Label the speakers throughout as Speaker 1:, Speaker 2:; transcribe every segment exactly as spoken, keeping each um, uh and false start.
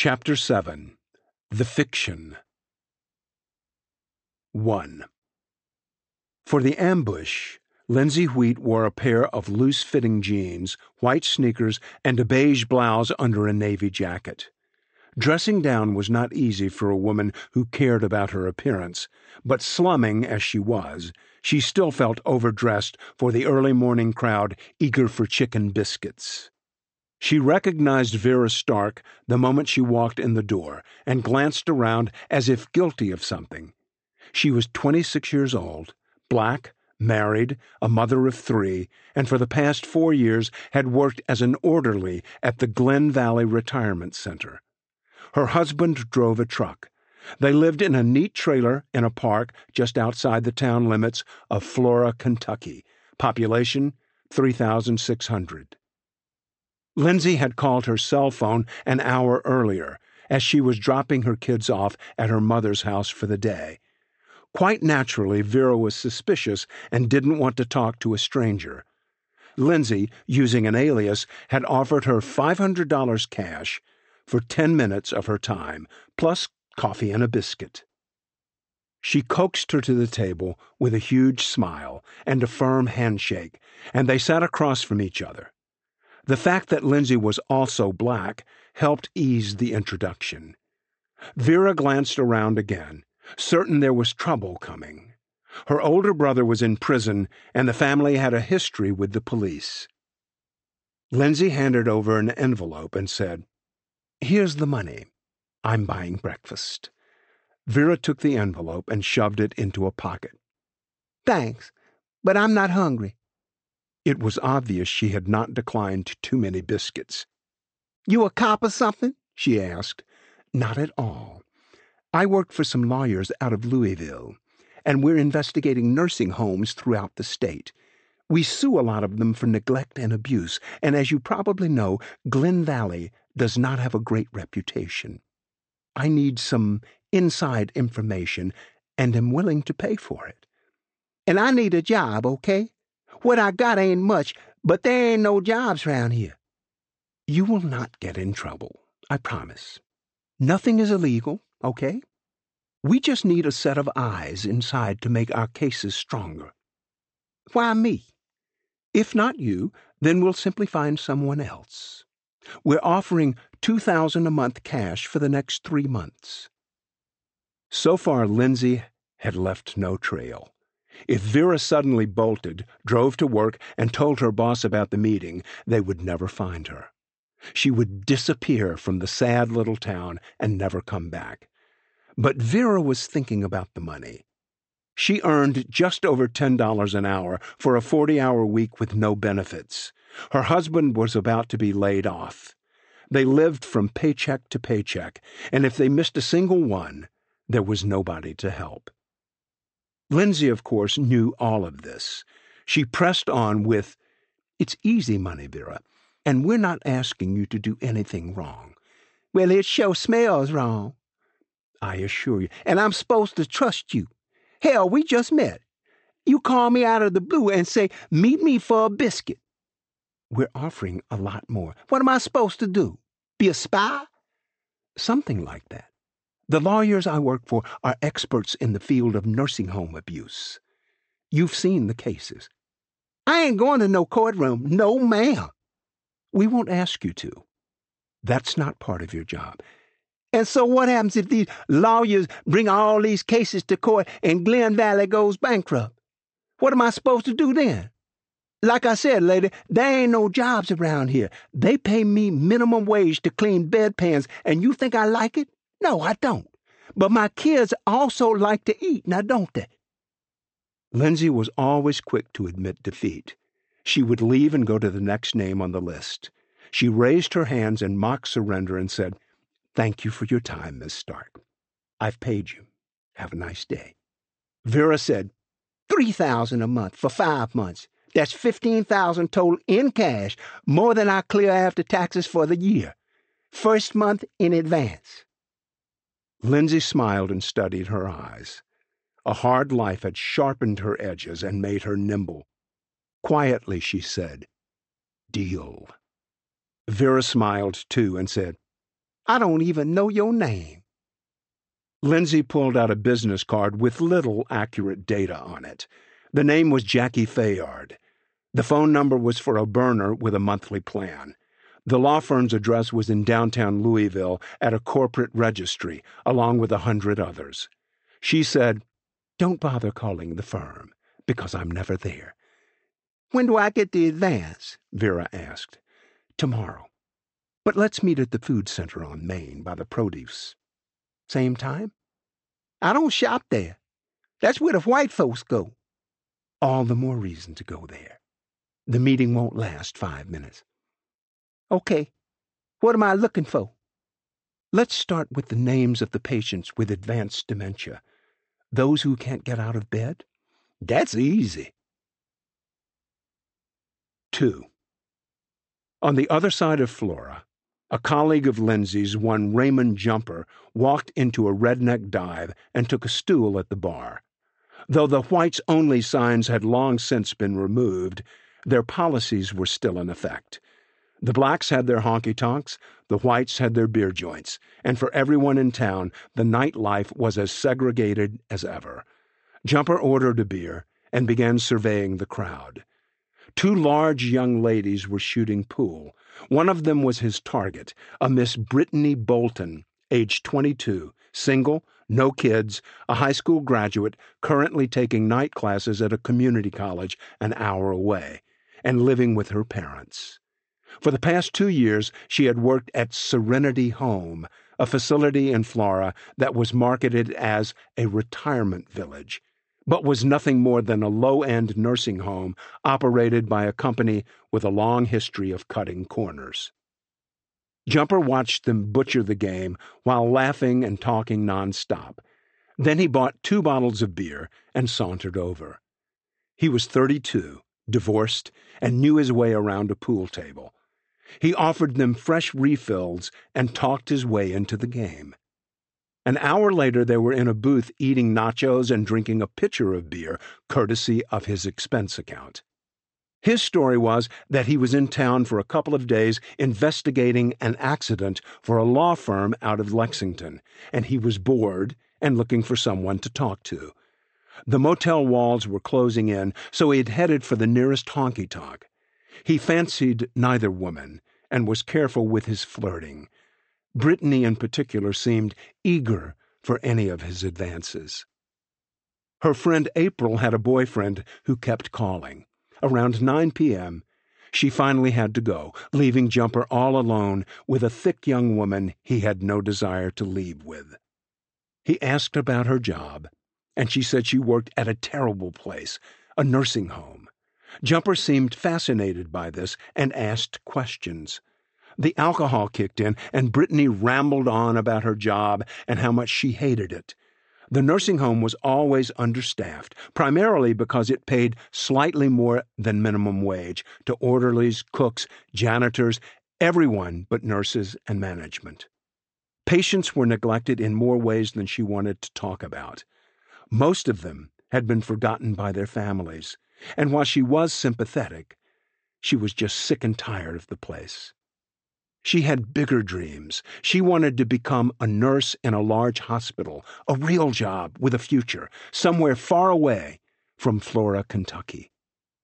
Speaker 1: Chapter seven. The Fiction. one. For the ambush, Lindsay Wheat wore a pair of loose-fitting jeans, white sneakers, and a beige blouse under a navy jacket. Dressing down was not easy for a woman who cared about her appearance, but slumming as she was, she still felt overdressed for the early morning crowd eager for chicken biscuits. She recognized Vera Stark the moment she walked in the door and glanced around as if guilty of something. She was twenty-six years old, black, married, a mother of three, and for the past four years had worked as an orderly at the Glen Valley Retirement Center. Her husband drove a truck. They lived in a neat trailer in a park just outside the town limits of Flora, Kentucky. Population, three thousand six hundred. Lindsay had called her cell phone an hour earlier, as she was dropping her kids off at her mother's house for the day. Quite naturally, Vera was suspicious and didn't want to talk to a stranger. Lindsay, using an alias, had offered her five hundred dollars cash for ten minutes of her time, plus coffee and a biscuit. She coaxed her to the table with a huge smile and a firm handshake, and they sat across from each other. The fact that Lindsay was also black helped ease the introduction. Vera glanced around again, certain there was trouble coming. Her older brother was in prison, and the family had a history with the police. Lindsay handed over an envelope and said, "Here's the money. I'm buying breakfast." Vera took the envelope and shoved it into a pocket.
Speaker 2: "Thanks, but I'm not hungry."
Speaker 1: It was obvious she had not declined too many biscuits.
Speaker 2: "You a cop or something?"
Speaker 1: she asked. "Not at all. I work for some lawyers out of Louisville, and we're investigating nursing homes throughout the state. We sue a lot of them for neglect and abuse, and as you probably know, Glen Valley does not have a great reputation. I need some inside information, and am willing to pay for it."
Speaker 2: "And I need a job, okay? What I got ain't much, but there ain't no jobs round here."
Speaker 1: "You will not get in trouble, I promise. Nothing is illegal, okay? We just need a set of eyes inside to make our cases stronger."
Speaker 2: "Why me?"
Speaker 1: "If not you, then we'll simply find someone else. We're offering two thousand dollars a month cash for the next three months." So far, Lindsay had left no trail. If Vera suddenly bolted, drove to work, and told her boss about the meeting, they would never find her. She would disappear from the sad little town and never come back. But Vera was thinking about the money. She earned just over ten dollars an hour for a forty-hour week with no benefits. Her husband was about to be laid off. They lived from paycheck to paycheck, and if they missed a single one, there was nobody to help. Lindsay, of course, knew all of this. She pressed on with, "It's easy money, Vera, and we're not asking you to do anything wrong."
Speaker 2: "Well, it sure smells wrong."
Speaker 1: "I assure you."
Speaker 2: "And I'm supposed to trust you. Hell, we just met. You call me out of the blue and say, 'Meet me for a biscuit.'"
Speaker 1: "We're offering a lot more."
Speaker 2: "What am I supposed to do? Be a spy?"
Speaker 1: "Something like that. The lawyers I work for are experts in the field of nursing home abuse. You've seen the cases."
Speaker 2: "I ain't going to no courtroom. No, ma'am."
Speaker 1: "We won't ask you to. That's not part of your job."
Speaker 2: "And so what happens if these lawyers bring all these cases to court and Glen Valley goes bankrupt? What am I supposed to do then? Like I said, lady, there ain't no jobs around here. They pay me minimum wage to clean bedpans, and you think I like it? No, I don't. But my kids also like to eat, now don't they?"
Speaker 1: Lindsay was always quick to admit defeat. She would leave and go to the next name on the list. She raised her hands in mock surrender and said, "Thank you for your time, Miss Stark. I've paid you. Have a nice day."
Speaker 2: Vera said, Three thousand dollars a month for five months. That's fifteen thousand dollars total in cash, more than I clear after taxes for the year. First month in advance."
Speaker 1: Lindsay smiled and studied her eyes. A hard life had sharpened her edges and made her nimble. Quietly she said, "Deal." Vera smiled too and said,
Speaker 2: I don't even know your name."
Speaker 1: Lindsay pulled out a business card with little accurate data on it. The name was Jackie Fayard. The phone number was for a burner with a monthly plan. The law firm's address was in downtown Louisville at a corporate registry, along with a hundred others. She said, "Don't bother calling the firm, because I'm never there."
Speaker 2: "When do I get the advance?"
Speaker 1: Vera asked. "Tomorrow. But let's meet at the food center on Main by the produce."
Speaker 2: "Same time?" "I don't shop there. That's where the white folks go."
Speaker 1: "All the more reason to go there. The meeting won't last five minutes."
Speaker 2: "Okay. What am I looking for?"
Speaker 1: "Let's start with the names of the patients with advanced dementia. Those who can't get out of bed?"
Speaker 2: "That's easy."
Speaker 1: Two. On the other side of Flora, a colleague of Lindsay's, one Raymond Jumper, walked into a redneck dive and took a stool at the bar. Though the whites-only signs had long since been removed, their policies were still in effect. The blacks had their honky-tonks, the whites had their beer joints, and for everyone in town, the nightlife was as segregated as ever. Jumper ordered a beer and began surveying the crowd. Two large young ladies were shooting pool. One of them was his target, a Miss Brittany Bolton, age twenty-two, single, no kids, a high school graduate, currently taking night classes at a community college an hour away, and living with her parents. For the past two years, she had worked at Serenity Home, a facility in Flora that was marketed as a retirement village, but was nothing more than a low-end nursing home operated by a company with a long history of cutting corners. Jumper watched them butcher the game while laughing and talking nonstop. Then he bought two bottles of beer and sauntered over. He was thirty-two, divorced, and knew his way around a pool table. He offered them fresh refills and talked his way into the game. An hour later, they were in a booth eating nachos and drinking a pitcher of beer, courtesy of his expense account. His story was that he was in town for a couple of days investigating an accident for a law firm out of Lexington, and he was bored and looking for someone to talk to. The motel walls were closing in, so he had headed for the nearest honky-tonk. He fancied neither woman and was careful with his flirting. Brittany in particular seemed eager for any of his advances. Her friend April had a boyfriend who kept calling. Around nine p.m., she finally had to go, leaving Jumper all alone with a thick young woman he had no desire to leave with. He asked about her job, and she said she worked at a terrible place, a nursing home. Jumper seemed fascinated by this and asked questions. The alcohol kicked in, and Brittany rambled on about her job and how much she hated it. The nursing home was always understaffed, primarily because it paid slightly more than minimum wage to orderlies, cooks, janitors, everyone but nurses and management. Patients were neglected in more ways than she wanted to talk about. Most of them had been forgotten by their families, and while she was sympathetic, she was just sick and tired of the place. She had bigger dreams. She wanted to become a nurse in a large hospital, a real job with a future, somewhere far away from Flora, Kentucky.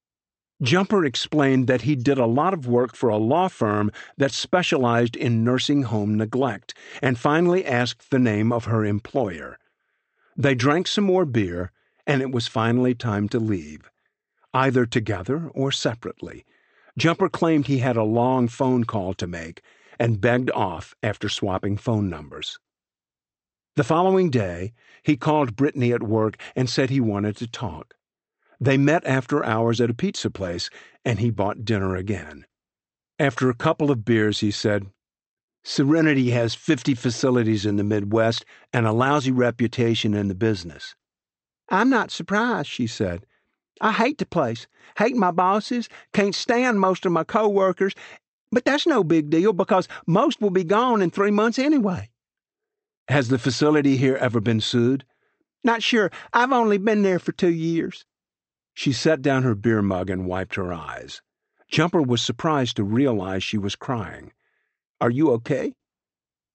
Speaker 1: Jumper explained that he did a lot of work for a law firm that specialized in nursing home neglect, and finally asked the name of her employer. They drank some more beer, and it was finally time to leave, either together or separately. Jumper claimed he had a long phone call to make and begged off after swapping phone numbers. The following day, he called Brittany at work and said he wanted to talk. They met after hours at a pizza place, and he bought dinner again. After a couple of beers, he said, "Serenity has fifty facilities in the Midwest and a lousy reputation in the business."
Speaker 2: "I'm not surprised," she said. "I hate the place, hate my bosses, can't stand most of my co-workers, but that's no big deal because most will be gone in three months anyway."
Speaker 1: "Has the facility here ever been sued?"
Speaker 2: "Not sure. I've only been there for two years."
Speaker 1: She set down her beer mug and wiped her eyes. Jumper was surprised to realize she was crying. "Are you okay?"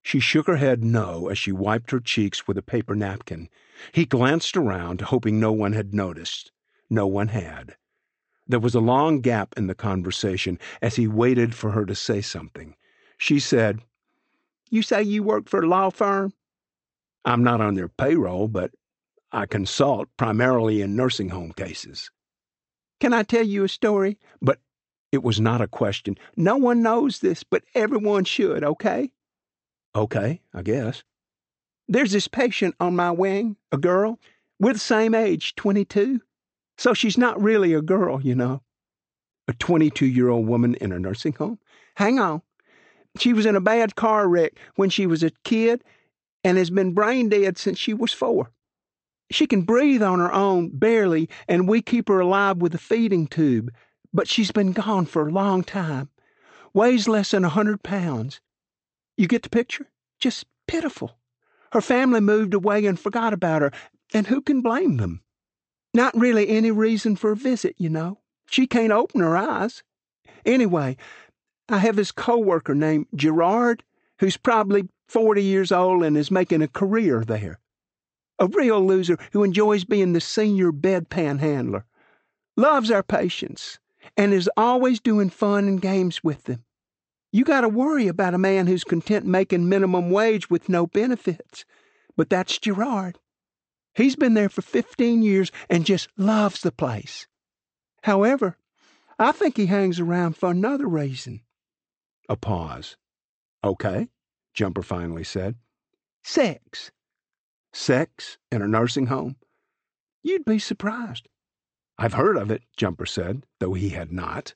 Speaker 1: She shook her head no as she wiped her cheeks with a paper napkin. He glanced around, hoping no one had noticed. No one had. There was a long gap in the conversation as he waited for her to say something. She said,
Speaker 2: "You say you work for a law firm?"
Speaker 1: "I'm not on their payroll, but I consult primarily in nursing home cases."
Speaker 2: "Can I tell you a story?"
Speaker 1: But it was not a question.
Speaker 2: "No one knows this, but everyone should, okay?"
Speaker 1: "Okay, I guess."
Speaker 2: "There's this patient on my wing, a girl. We're the same age, twenty-two. So she's not really a girl, you know."
Speaker 1: "A twenty-two-year-old woman in a nursing home?"
Speaker 2: "Hang on. She was in a bad car wreck when she was a kid and has been brain dead since she was four. She can breathe on her own, barely, and we keep her alive with a feeding tube, but she's been gone for a long time. Weighs less than a hundred pounds. You get the picture? Just pitiful. Her family moved away and forgot about her, and who can blame them? Not really any reason for a visit, you know. She can't open her eyes. Anyway, I have this coworker named Gerard, who's probably forty years old and is making a career there. A real loser who enjoys being the senior bedpan handler. Loves our patients, and is always doing fun and games with them. You got to worry about a man who's content making minimum wage with no benefits. But that's Gerard. He's been there for fifteen years and just loves the place. However, I think he hangs around for another reason."
Speaker 1: A pause. "Okay," Jumper finally said.
Speaker 2: "Sex."
Speaker 1: "Sex in a nursing home?"
Speaker 2: "You'd be surprised."
Speaker 1: "I've heard of it," Jumper said, though he had not.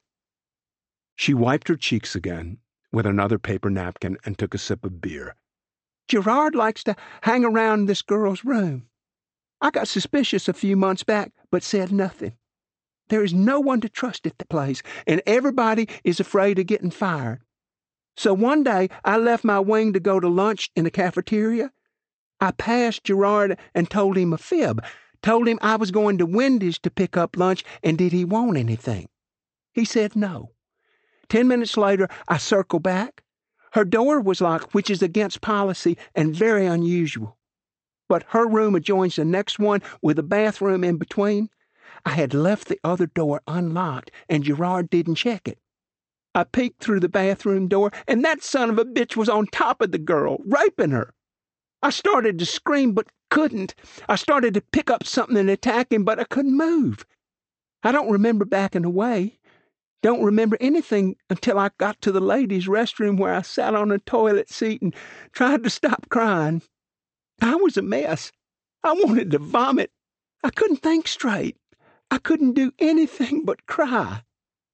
Speaker 1: She wiped her cheeks again with another paper napkin and took a sip of beer.
Speaker 2: "Gerard likes to hang around this girl's room. I got suspicious a few months back, but said nothing. There is no one to trust at the place, and everybody is afraid of getting fired. So one day I left my wing to go to lunch in the cafeteria. I passed Gerard and told him a fib, told him I was going to Wendy's to pick up lunch, and did he want anything? He said no. Ten minutes later, I circled back. Her door was locked, which is against policy and very unusual. But her room adjoins the next one with a bathroom in between. I had left the other door unlocked, and Gerard didn't check it. I peeked through the bathroom door, and that son of a bitch was on top of the girl, raping her. I started to scream, but couldn't. I started to pick up something and attack him, but I couldn't move. I don't remember backing away. Don't remember anything until I got to the ladies' restroom where I sat on a toilet seat and tried to stop crying. I was a mess. I wanted to vomit. I couldn't think straight. I couldn't do anything but cry."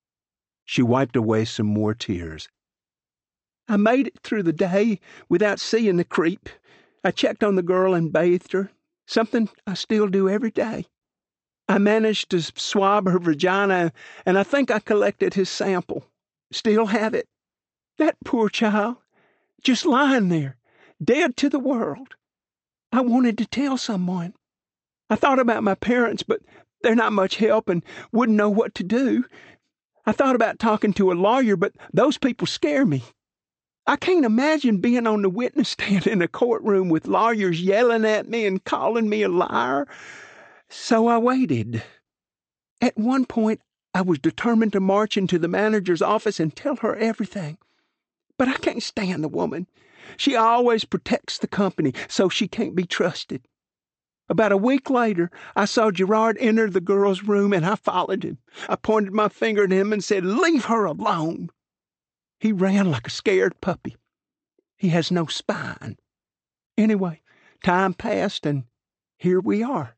Speaker 1: She wiped away some more tears.
Speaker 2: "I made it through the day without seeing the creep. I checked on the girl and bathed her, something I still do every day. I managed to swab her vagina, and I think I collected his sample. Still have it. That poor child, just lying there, dead to the world. I wanted to tell someone. I thought about my parents, but they're not much help and wouldn't know what to do. I thought about talking to a lawyer, but those people scare me. I can't imagine being on the witness stand in a courtroom with lawyers yelling at me and calling me a liar. So I waited. At one point, I was determined to march into the manager's office and tell her everything. But I can't stand the woman. She always protects the company, so she can't be trusted. About a week later, I saw Gerard enter the girl's room, and I followed him. I pointed my finger at him and said, 'Leave her alone.' He ran like a scared puppy. He has no spine. Anyway, time passed, and here we are."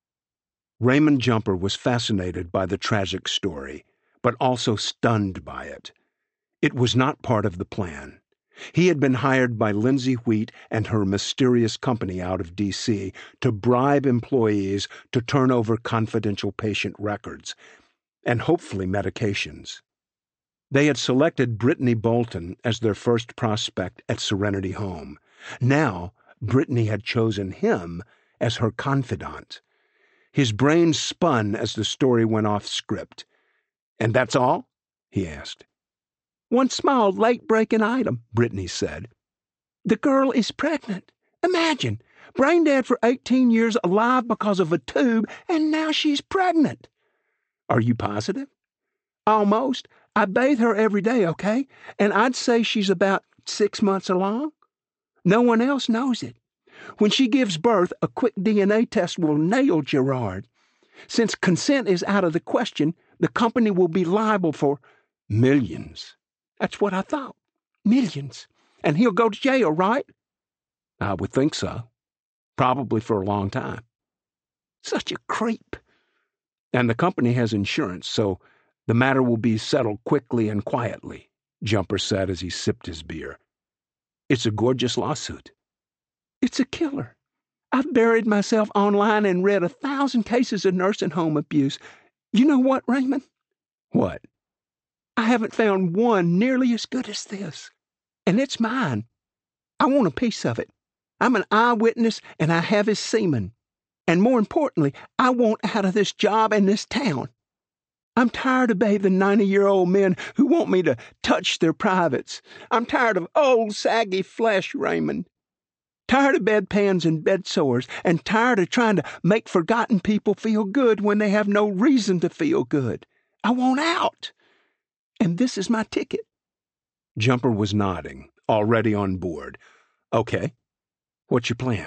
Speaker 1: Raymond Jumper was fascinated by the tragic story, but also stunned by it. It was not part of the plan. He had been hired by Lindsay Wheat and her mysterious company out of D C to bribe employees to turn over confidential patient records, and hopefully medications. They had selected Brittany Bolton as their first prospect at Serenity Home. Now, Brittany had chosen him as her confidant. His brain spun as the story went off script. "And that's all?" he asked.
Speaker 2: "One small late-breaking item," Brittany said. The girl is pregnant. Imagine, brain dead for eighteen years, alive because of a tube, and now she's pregnant.
Speaker 1: Are you positive?
Speaker 2: Almost. I bathe her every day, okay? And I'd say she's about six months along. No one else knows it. When she gives birth, a quick D N A test will nail Gerard. Since consent is out of the question, the company will be liable for
Speaker 1: millions.
Speaker 2: That's what I thought. Millions. And he'll go to jail, right?
Speaker 1: I would think so. Probably for a long time.
Speaker 2: Such a creep.
Speaker 1: And the company has insurance, so the matter will be settled quickly and quietly, Jumper said as he sipped his beer. It's a gorgeous lawsuit.
Speaker 2: It's a killer. I've buried myself online and read a thousand cases of nursing home abuse. You know what, Raymond?
Speaker 1: What?
Speaker 2: I haven't found one nearly as good as this. And it's mine. I want a piece of it. I'm an eyewitness, and I have his semen. And more importantly, I want out of this job and this town. I'm tired of bathing ninety-year-old men who want me to touch their privates. I'm tired of old, saggy flesh, Raymond. Tired of bedpans and bed sores, and tired of trying to make forgotten people feel good when they have no reason to feel good. I want out. And this is my ticket.
Speaker 1: Jumper was nodding, already on board. Okay. What's your plan?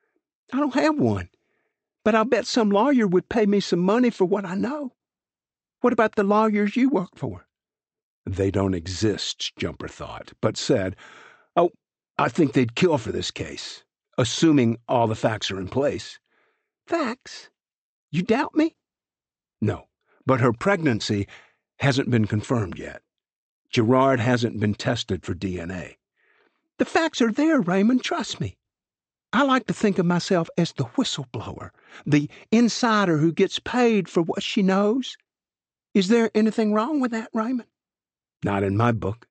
Speaker 2: I don't have one. But I'll bet some lawyer would pay me some money for what I know. What about the lawyers you work for?
Speaker 1: They don't exist, Jumper thought, but said, Oh, I think they'd kill for this case, assuming all the facts are in place.
Speaker 2: Facts? You doubt me?
Speaker 1: No, but her pregnancy hasn't been confirmed yet. Gerard hasn't been tested for D N A.
Speaker 2: The facts are there, Raymond, trust me. I like to think of myself as the whistleblower, the insider who gets paid for what she knows. Is there anything wrong with that, Raymond?
Speaker 1: Not in my book.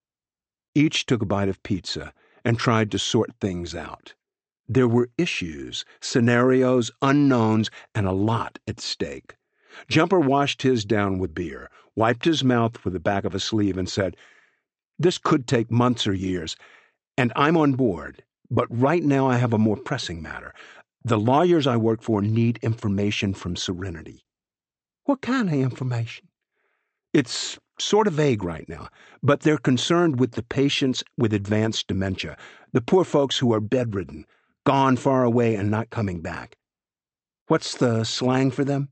Speaker 1: Each took a bite of pizza and tried to sort things out. There were issues, scenarios, unknowns, and a lot at stake. Jumper washed his down with beer, wiped his mouth with the back of a sleeve, and said, This could take months or years, and I'm on board. But right now I have a more pressing matter. The lawyers I work for need information from Serenity.
Speaker 2: What kind of information?
Speaker 1: It's sort of vague right now, but they're concerned with the patients with advanced dementia, the poor folks who are bedridden, gone far away and not coming back. What's the slang for them?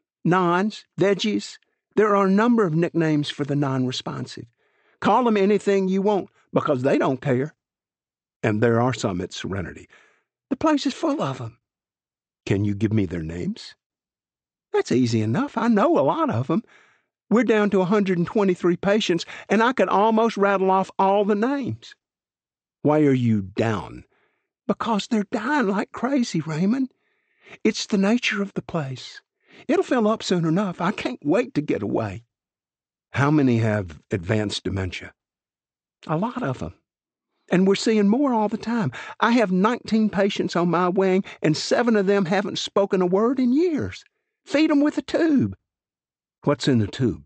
Speaker 2: Nons, veggies. There are a number of nicknames for the non-responsive. Call them anything you want, because they don't care.
Speaker 1: And there are some at Serenity.
Speaker 2: The place is full of them.
Speaker 1: Can you give me their names?
Speaker 2: That's easy enough. I know a lot of them. We're down to one hundred twenty-three patients, and I could almost rattle off all the names.
Speaker 1: Why are you down?
Speaker 2: Because they're dying like crazy, Raymond. It's the nature of the place. It'll fill up soon enough. I can't wait to get away.
Speaker 1: How many have advanced dementia?
Speaker 2: A lot of them. And we're seeing more all the time. I have nineteen patients on my wing, and seven of them haven't spoken a word in years. Feed them with a tube.
Speaker 1: What's in the tube?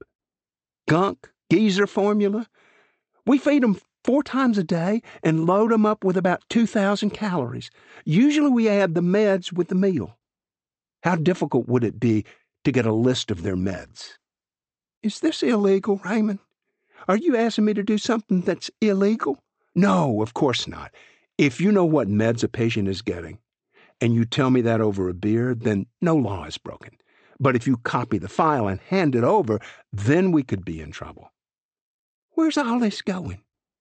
Speaker 2: Gunk, geezer formula. We feed them four times a day and load them up with about two thousand calories. Usually we add the meds with the meal.
Speaker 1: How difficult would it be to get a list of their meds?
Speaker 2: Is this illegal, Raymond? Are you asking me to do something that's illegal?
Speaker 1: No, of course not. If you know what meds a patient is getting, and you tell me that over a beer, then no law is broken. But if you copy the file and hand it over, then we could be in trouble.
Speaker 2: Where's all this going?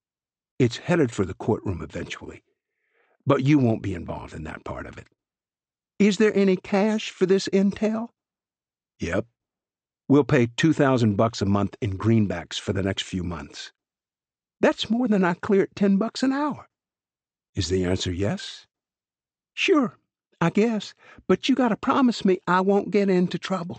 Speaker 1: It's headed for the courtroom eventually. But you won't be involved in that part of it.
Speaker 2: Is there any cash for this intel?
Speaker 1: Yep. We'll pay two thousand bucks a month in greenbacks for the next few months.
Speaker 2: That's more than I clear at ten bucks an hour.
Speaker 1: Is the answer yes?
Speaker 2: Sure, I guess. But you gotta promise me I won't get into trouble.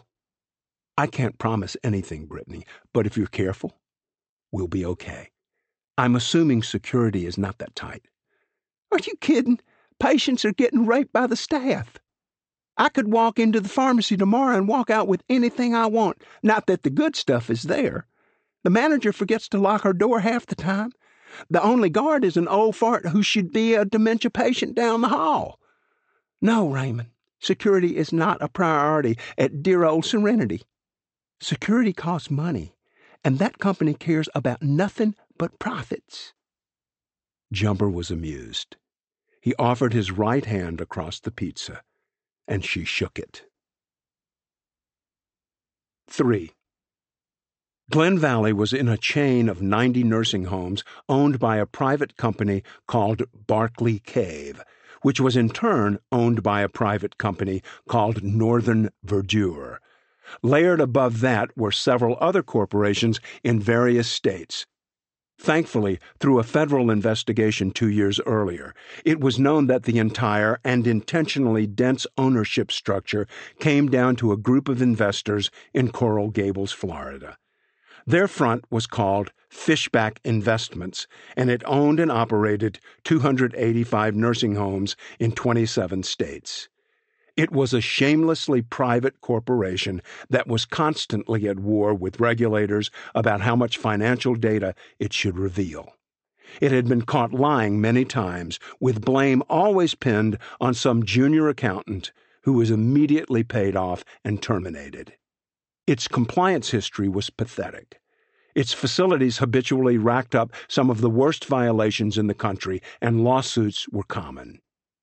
Speaker 1: I can't promise anything, Brittany, but if you're careful, we'll be okay. I'm assuming security is not that tight.
Speaker 2: Are you kidding? Patients are getting raped by the staff. I could walk into the pharmacy tomorrow and walk out with anything I want. Not that the good stuff is there. The manager forgets to lock her door half the time. The only guard is an old fart who should be a dementia patient down the hall. No, Raymond, security is not a priority at dear old Serenity. Security costs money, and that company cares about nothing but profits."
Speaker 1: Jumper was amused. He offered his right hand across the pizza, and she shook it. Three. Glen Valley was in a chain of ninety nursing homes owned by a private company called Barclay Cave, which was in turn owned by a private company called Northern Verdure. Layered above that were several other corporations in various states. Thankfully, through a federal investigation two years earlier, it was known that the entire and intentionally dense ownership structure came down to a group of investors in Coral Gables, Florida. Their front was called Fishback Investments, and it owned and operated two hundred eighty-five nursing homes in twenty-seven states. It was a shamelessly private corporation that was constantly at war with regulators about how much financial data it should reveal. It had been caught lying many times, with blame always pinned on some junior accountant who was immediately paid off and terminated. Its compliance history was pathetic. Its facilities habitually racked up some of the worst violations in the country, and lawsuits were common.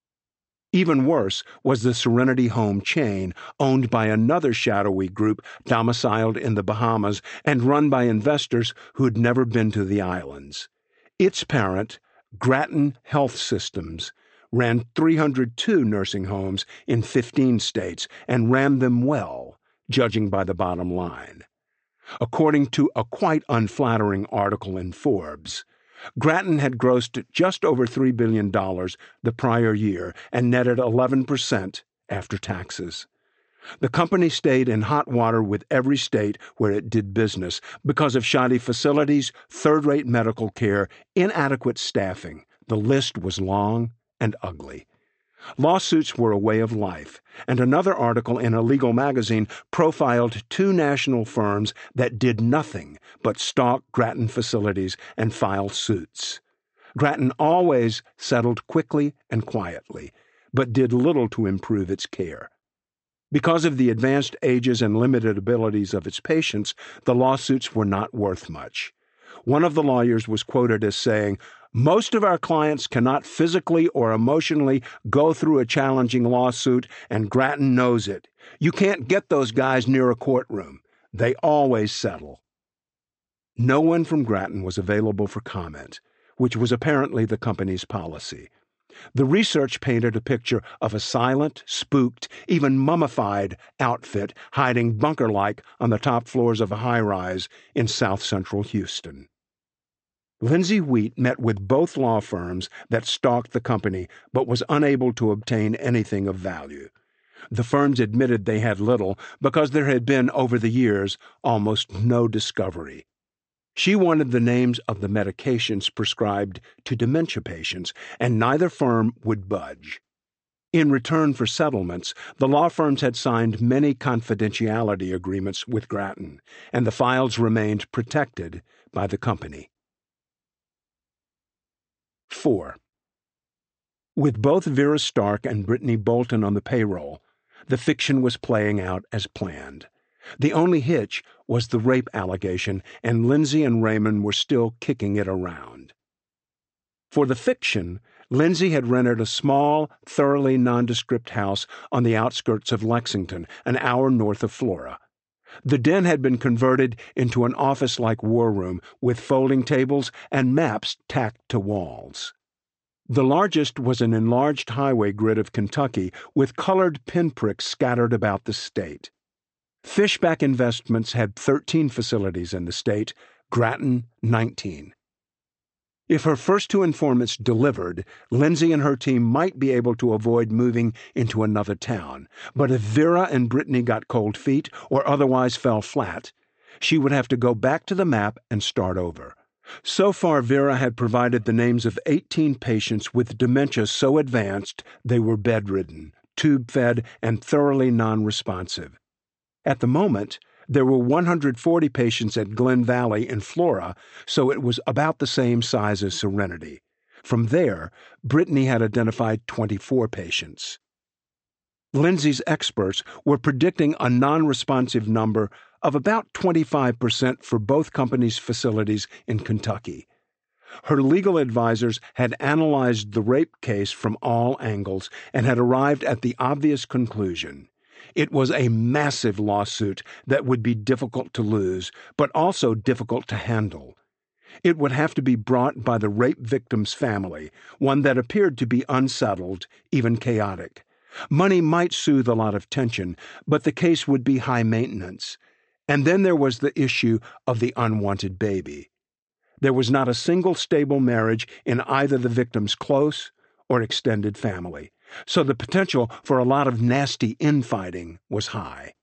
Speaker 1: Even worse was the Serenity Home chain, owned by another shadowy group domiciled in the Bahamas and run by investors who had never been to the islands. Its parent, Grattan Health Systems, ran three hundred two nursing homes in fifteen states and ran them well, judging by the bottom line. According to a quite unflattering article in Forbes, Grattan had grossed just over three billion dollars the prior year and netted eleven percent after taxes. The company stayed in hot water with every state where it did business because of shoddy facilities, third-rate medical care, inadequate staffing. The list was long and ugly. Lawsuits were a way of life, and another article in a legal magazine profiled two national firms that did nothing but stalk Grattan facilities and file suits. Grattan always settled quickly and quietly, but did little to improve its care. Because of the advanced ages and limited abilities of its patients, the lawsuits were not worth much. One of the lawyers was quoted as saying, "Most of our clients cannot physically or emotionally go through a challenging lawsuit, and Grattan knows it. You can't get those guys near a courtroom. They always settle." No one from Grattan was available for comment, which was apparently the company's policy. The research painted a picture of a silent, spooked, even mummified outfit hiding bunker-like on the top floors of a high-rise in south-central Houston. Lindsay Wheat met with both law firms that stalked the company but was unable to obtain anything of value. The firms admitted they had little because there had been, over the years, almost no discovery. She wanted the names of the medications prescribed to dementia patients, and neither firm would budge. In return for settlements, the law firms had signed many confidentiality agreements with Grattan, and the files remained protected by the company. Four. With both Vera Stark and Brittany Bolton on the payroll, the fiction was playing out as planned. The only hitch was the rape allegation, and Lindsay and Raymond were still kicking it around. For the fiction, Lindsay had rented a small, thoroughly nondescript house on the outskirts of Lexington, an hour north of Flora. The den had been converted into an office-like war room with folding tables and maps tacked to walls. The largest was an enlarged highway grid of Kentucky with colored pinpricks scattered about the state. Fishback Investments had thirteen facilities in the state, Grattan nineteen. If her first two informants delivered, Lindsay and her team might be able to avoid moving into another town. But if Vera and Brittany got cold feet or otherwise fell flat, she would have to go back to the map and start over. So far, Vera had provided the names of eighteen patients with dementia so advanced they were bedridden, tube-fed, and thoroughly non-responsive. At the moment, There were one hundred forty patients at Glen Valley in Flora, so it was about the same size as Serenity. From there, Brittany had identified twenty-four patients. Lindsay's experts were predicting a non-responsive number of about twenty-five percent for both companies' facilities in Kentucky. Her legal advisors had analyzed the rape case from all angles and had arrived at the obvious conclusion. It was a massive lawsuit that would be difficult to lose, but also difficult to handle. It would have to be brought by the rape victim's family, one that appeared to be unsettled, even chaotic. Money might soothe a lot of tension, but the case would be high maintenance. And then there was the issue of the unwanted baby. There was not a single stable marriage in either the victim's close or extended family, so the potential for a lot of nasty infighting was high.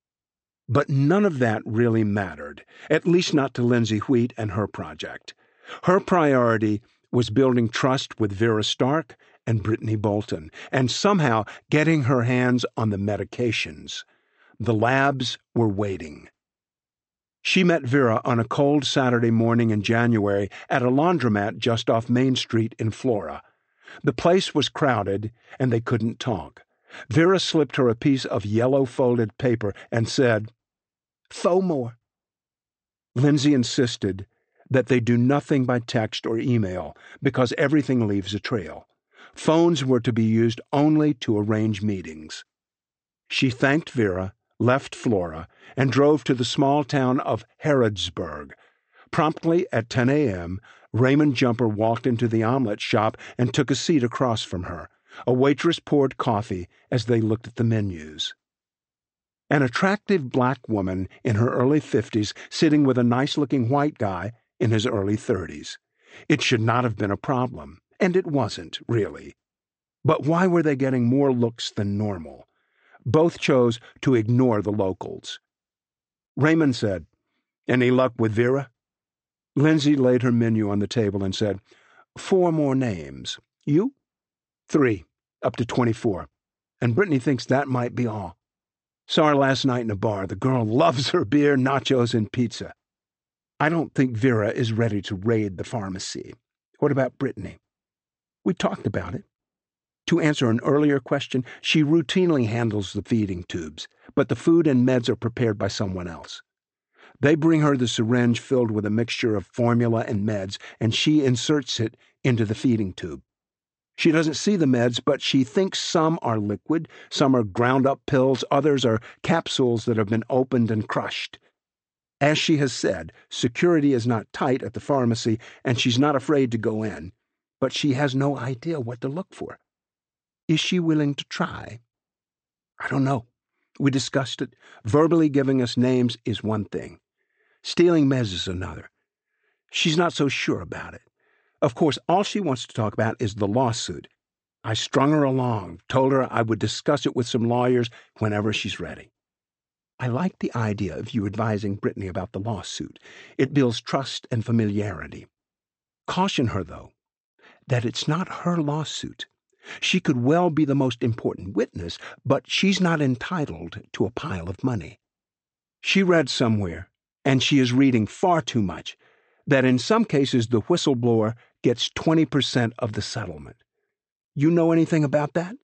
Speaker 1: But none of that really mattered, at least not to Lindsay Wheat and her project. Her priority was building trust with Vera Stark and Brittany Bolton, and somehow getting her hands on the medications. The labs were waiting. She met Vera on a cold Saturday morning in January at a laundromat just off Main Street in Flora. The place was crowded, and they couldn't talk. Vera slipped her a piece of yellow folded paper and said, "Four more." Lindsay insisted that they do nothing by text or email because everything leaves a trail. Phones were to be used only to arrange meetings. She thanked Vera, left Flora, and drove to the small town of Harrodsburg. Promptly at ten a.m., Raymond Jumper walked into the omelet shop and took a seat across from her. A waitress poured coffee as they looked at the menus. An attractive black woman in her early fifties sitting with a nice-looking white guy in his early thirties. It should not have been a problem, and it wasn't, really. But why were they getting more looks than normal? Both chose to ignore the locals. Raymond said, "Any luck with Vera?" Lindsay laid her menu on the table and said, "Four more names. You?" "Three, up to twenty-four. And Brittany thinks that might be all. Saw her last night in a bar. The girl loves her beer, nachos, and pizza. I don't think Vera is ready to raid the pharmacy. What about Brittany?" "We talked about it. To answer an earlier question, she routinely handles the feeding tubes, but the food and meds are prepared by someone else. They bring her the syringe filled with a mixture of formula and meds, and she inserts it into the feeding tube. She doesn't see the meds, but she thinks some are liquid, some are ground-up pills, others are capsules that have been opened and crushed. As she has said, security is not tight at the pharmacy, and she's not afraid to go in, but she has no idea what to look for. Is she willing to try? I don't know. We discussed it. Verbally giving us names is one thing. Stealing meds is another. She's not so sure about it. Of course, all she wants to talk about is the lawsuit. I strung her along, told her I would discuss it with some lawyers whenever she's ready. I like the idea of you advising Brittany about the lawsuit. It builds trust and familiarity. Caution her, though, that it's not her lawsuit. She could well be the most important witness, but she's not entitled to a pile of money. She read somewhere, and she is reading far too much, that in some cases the whistleblower gets twenty percent of the settlement. You know anything about that?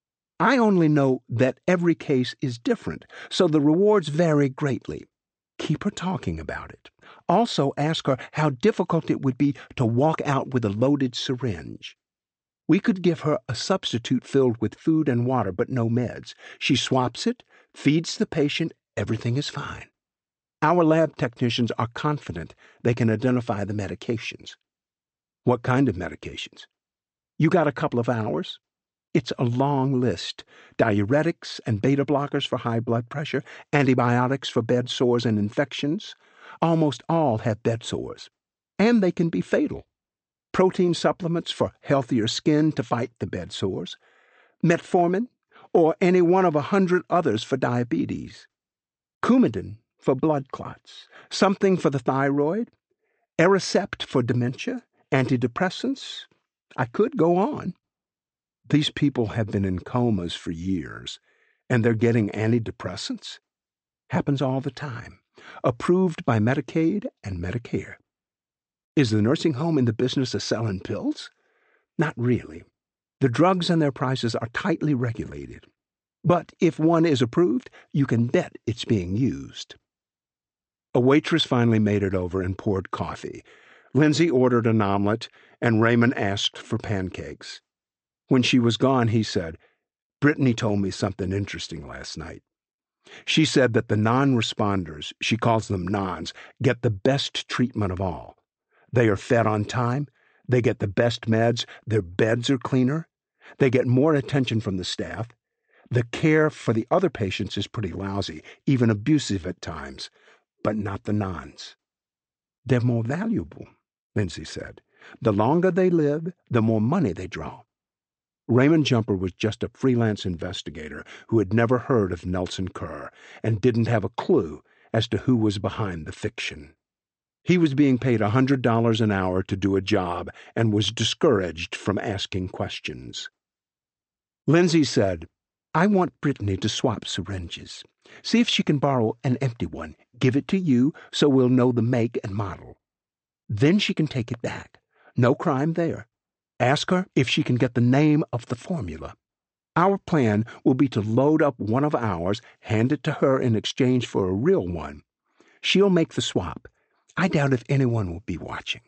Speaker 1: I only know that every case is different, so the rewards vary greatly. Keep her talking about it. Also ask her how difficult it would be to walk out with a loaded syringe. We could give her a substitute filled with food and water, but no meds. She swaps it, feeds the patient, everything is fine. Our lab technicians are confident they can identify the medications. What kind of medications? You got a couple of hours? It's a long list. Diuretics and beta blockers for high blood pressure, antibiotics for bed sores and infections. Almost all have bed sores, and they can be fatal. Protein supplements for healthier skin to fight the bed sores. Metformin, or any one of a hundred others for diabetes. Coumadin for blood clots. Something for the thyroid. Aricept for dementia. Antidepressants. I could go on. These people have been in comas for years, and they're getting antidepressants? Happens all the time. Approved by Medicaid and Medicare. Is the nursing home in the business of selling pills? Not really. The drugs and their prices are tightly regulated. But if one is approved, you can bet it's being used. A waitress finally made it over and poured coffee. Lindsay ordered an omelet, and Raymond asked for pancakes. When she was gone, he said, "Brittany told me something interesting last night. She said that the non-responders, she calls them nons, get the best treatment of all. They are fed on time, they get the best meds, their beds are cleaner, they get more attention from the staff. The care for the other patients is pretty lousy, even abusive at times, but not the nons. They're more valuable," Lindsay said. "The longer they live, the more money they draw." Raymond Jumper was just a freelance investigator who had never heard of Nelson Kerr and didn't have a clue as to who was behind the fiction. He was being paid a hundred dollars an hour to do a job and was discouraged from asking questions. Lindsay said, "I want Brittany to swap syringes. See if she can borrow an empty one. Give it to you so we'll know the make and model. Then she can take it back. No crime there. Ask her if she can get the name of the formula. Our plan will be to load up one of ours, hand it to her in exchange for a real one. She'll make the swap. I doubt if anyone will be watching."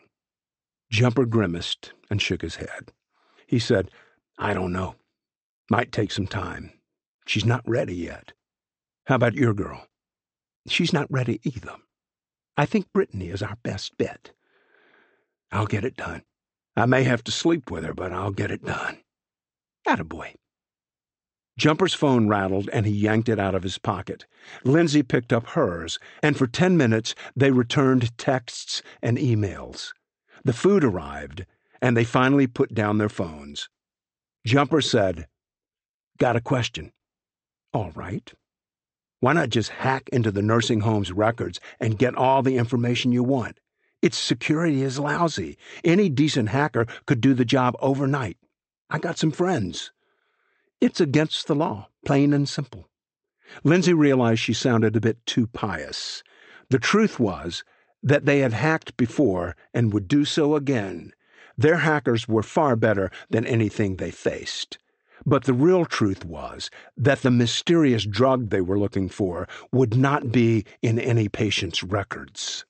Speaker 1: Jumper grimaced and shook his head. He said, "I don't know. Might take some time. She's not ready yet. How about your girl?" "She's not ready either. I think Brittany is our best bet." "I'll get it done. I may have to sleep with her, but I'll get it done." "Attaboy." Jumper's phone rattled, and he yanked it out of his pocket. Lindsay picked up hers, and for ten minutes they returned texts and emails. The food arrived, and they finally put down their phones. Jumper said, "Got a question." "All right." "Why not just hack into the nursing home's records and get all the information you want? Its security is lousy. Any decent hacker could do the job overnight. I got some friends." "It's against the law, plain and simple." Lindsay realized she sounded a bit too pious. The truth was that they had hacked before and would do so again. Their hackers were far better than anything they faced. But the real truth was that the mysterious drug they were looking for would not be in any patient's records.